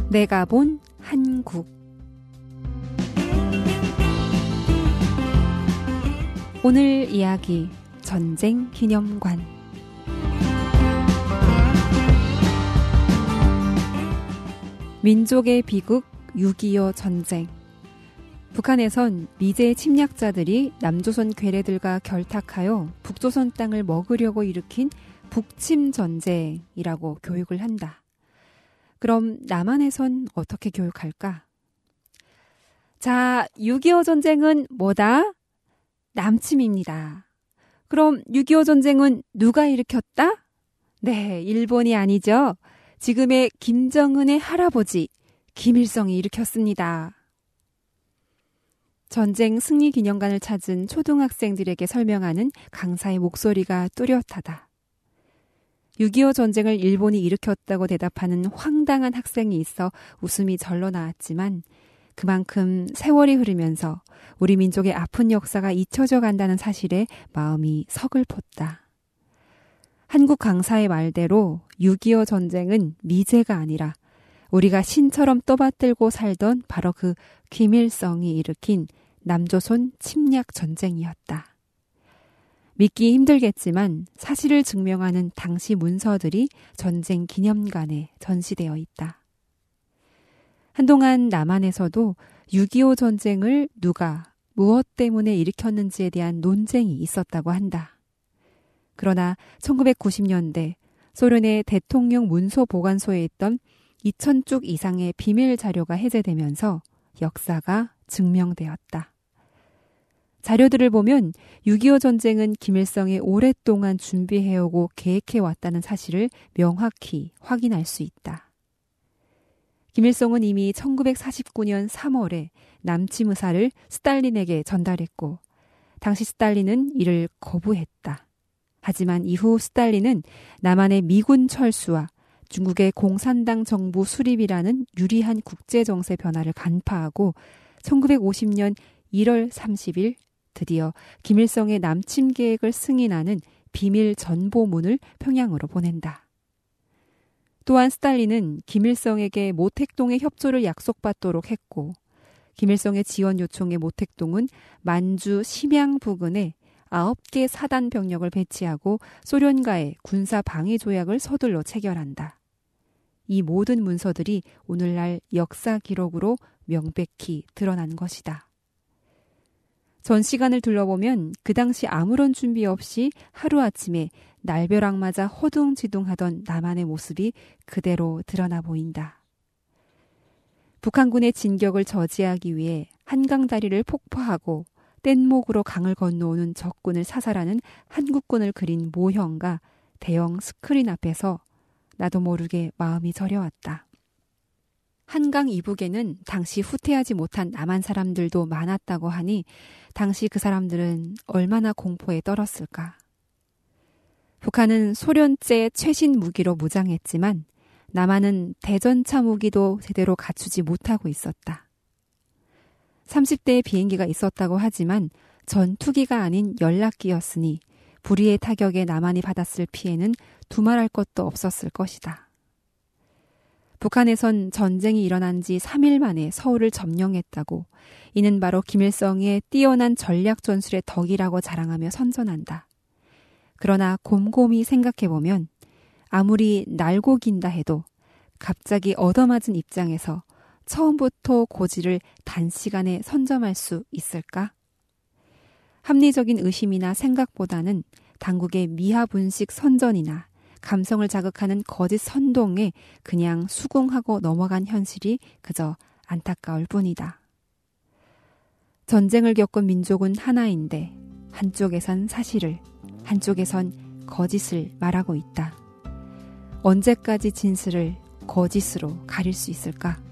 내가 본 한국. 오늘 이야기 전쟁 기념관. 민족의 비극 6.25 전쟁. 북한에선 미제 침략자들이 남조선 괴뢰들과 결탁하여 북조선 땅을 먹으려고 일으킨 북침 전쟁이라고 교육을 한다. 그럼 남한에선 어떻게 교육할까? 자, 6.25 전쟁은 뭐다? 남침입니다. 그럼 6.25 전쟁은 누가 일으켰다? 네, 일본이 아니죠. 지금의 김정은의 할아버지 김일성이 일으켰습니다. 전쟁 승리 기념관을 찾은 초등학생들에게 설명하는 강사의 목소리가 뚜렷하다. 6.25 전쟁을 일본이 일으켰다고 대답하는 황당한 학생이 있어 웃음이 절로 나왔지만 그만큼 세월이 흐르면서 우리 민족의 아픈 역사가 잊혀져 간다는 사실에 마음이 서글펐다. 한국 강사의 말대로 6.25 전쟁은 미제가 아니라 우리가 신처럼 떠받들고 살던 바로 그 김일성이 일으킨 남조선 침략 전쟁이었다. 믿기 힘들겠지만 사실을 증명하는 당시 문서들이 전쟁 기념관에 전시되어 있다. 한동안 남한에서도 6.25 전쟁을 누가 무엇 때문에 일으켰는지에 대한 논쟁이 있었다고 한다. 그러나 1990년대 소련의 대통령 문서 보관소에 있던 2,000쪽 이상의 비밀 자료가 해제되면서 역사가 증명되었다. 자료들을 보면 6.25 전쟁은 김일성이 오랫동안 준비해오고 계획해왔다는 사실을 명확히 확인할 수 있다. 김일성은 이미 1949년 3월에 남침 의사를 스탈린에게 전달했고 당시 스탈린은 이를 거부했다. 하지만 이후 스탈린은 남한의 미군 철수와 중국의 공산당 정부 수립이라는 유리한 국제정세 변화를 간파하고 1950년 1월 30일 드디어 김일성의 남침 계획을 승인하는 비밀 전보문을 평양으로 보낸다. 또한 스탈린은 김일성에게 모택동의 협조를 약속받도록 했고 김일성의 지원 요청에 모택동은 만주 심양 부근에 9개 사단 병력을 배치하고 소련과의 군사 방위 조약을 서둘러 체결한다. 이 모든 문서들이 오늘날 역사 기록으로 명백히 드러난 것이다. 전 시간을 둘러보면 그 당시 아무런 준비 없이 하루아침에 날벼락 맞아 허둥지둥하던 남한의 모습이 그대로 드러나 보인다. 북한군의 진격을 저지하기 위해 한강다리를 폭파하고 뗏목으로 강을 건너오는 적군을 사살하는 한국군을 그린 모형과 대형 스크린 앞에서 나도 모르게 마음이 저려왔다. 한강 이북에는 당시 후퇴하지 못한 남한 사람들도 많았다고 하니 당시 그 사람들은 얼마나 공포에 떨었을까. 북한은 소련제 최신 무기로 무장했지만 남한은 대전차 무기도 제대로 갖추지 못하고 있었다. 30대의 비행기가 있었다고 하지만 전투기가 아닌 연락기였으니 불의의 타격에 남한이 받았을 피해는 두말할 것도 없었을 것이다. 북한에선 전쟁이 일어난 지 3일 만에 서울을 점령했다고 이는 바로 김일성의 뛰어난 전략 전술의 덕이라고 자랑하며 선전한다. 그러나 곰곰이 생각해보면 아무리 날고 긴다 해도 갑자기 얻어맞은 입장에서 처음부터 고지를 단시간에 선점할 수 있을까? 합리적인 의심이나 생각보다는 당국의 미하분식 선전이나 감성을 자극하는 거짓 선동에 그냥 수긍하고 넘어간 현실이 그저 안타까울 뿐이다. 전쟁을 겪은 민족은 하나인데 한쪽에선 사실을, 한쪽에선 거짓을 말하고 있다. 언제까지 진실을 거짓으로 가릴 수 있을까?